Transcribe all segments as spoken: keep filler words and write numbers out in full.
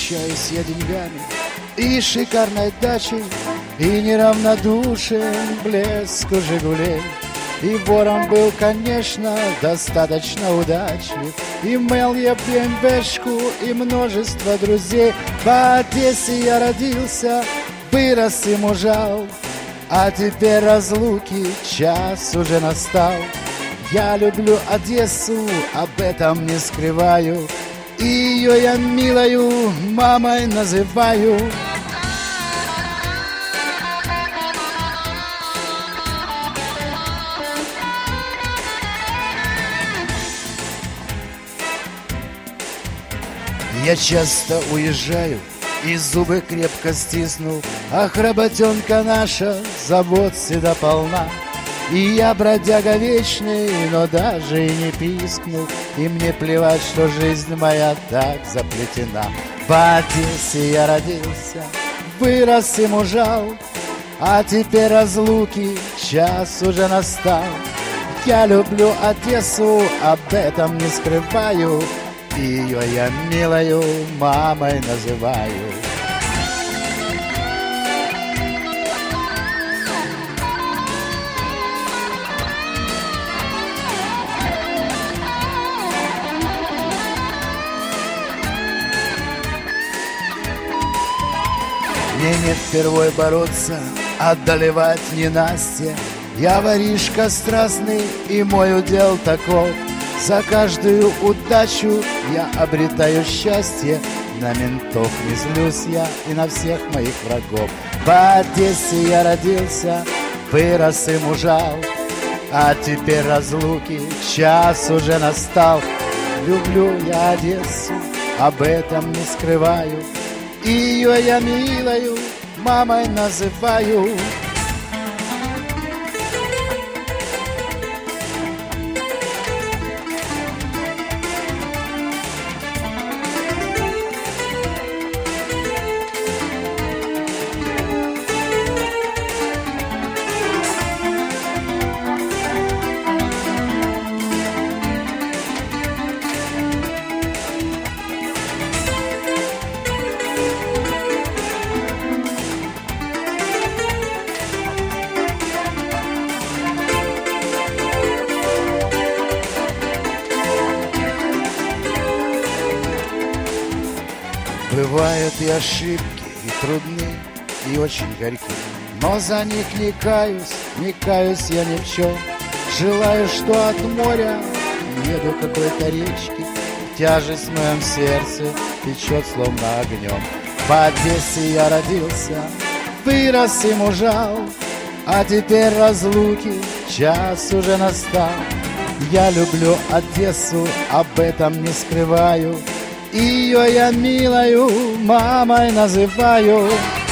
Восхищаюсь я деньгами и шикарной дачей, и неравнодушен блеску «Жигулей». И вором был, конечно, достаточно удачлив, имел я бэ эм вэ-шку и множество друзей. В Одессе я родился, вырос и мужал, а теперь разлуки час уже настал. Я люблю Одессу, об этом не скрываю, и ее я милою мамой называю. Я часто уезжаю и зубы крепко стиснул, ах, работенка наша, забот всегда полна. И я бродяга вечный, но даже и не пискнул, и мне плевать, что жизнь моя так заплетена. В Одессе я родился, вырос и мужал, а теперь разлуки час уже настал. Я люблю Одессу, об этом не скрываю, и ее я милою мамой называю. Мне нет впервой бороться, одолевать ненастье. Я воришка страстный, и мой удел таков. За каждую удачу я обретаю счастье. На ментов не злюсь я и на всех моих врагов. В Одессе я родился, вырос и мужал, а теперь разлуки час уже настал. Люблю я Одессу, об этом не скрываю, и ее я милою мамой называю. Бывают и ошибки, и трудны, и очень горьки, но за них не каюсь, не каюсь я ни в чем. Желаю, что от моря еду к какой-то речке, тяжесть в моем сердце течет словно огнем. В Одессе я родился, вырос и мужал, а теперь разлуки час уже настал. Я люблю Одессу, об этом не скрываю, и ее я милою мамой называю.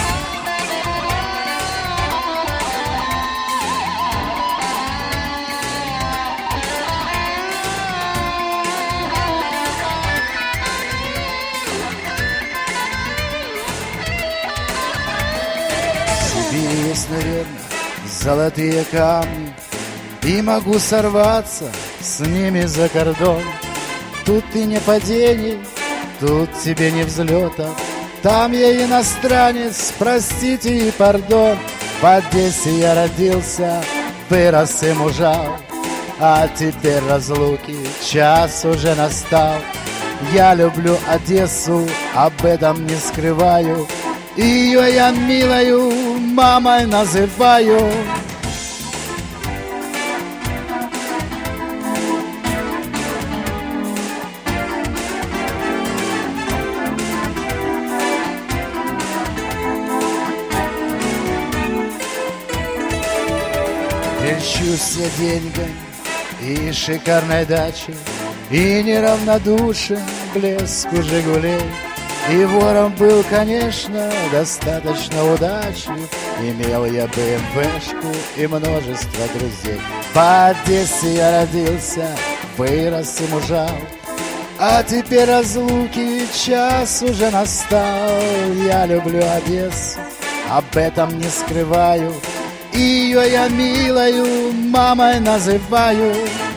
В Сибири есть, наверное, золотые камни, и могу сорваться с ними за кордон. Тут и не падений, тут тебе не взлета, там я иностранец, простите и пардон. В Одессе я родился, вырос и мужал, а теперь разлуки час уже настал. Я люблю Одессу, об этом не скрываю, и ее я милою мамой называю. Льщусь я деньгами и шикарной дачей, и неравнодушен блеску «Жигулей». И вором был, конечно, достаточно удачлив, имел я бэ эм вэ-шку и множество друзей. В Одессе я родился, вырос и мужал, а теперь разлуки час уже настал. Я люблю Одессу, об этом не скрываю, и ее я милою мамой называю.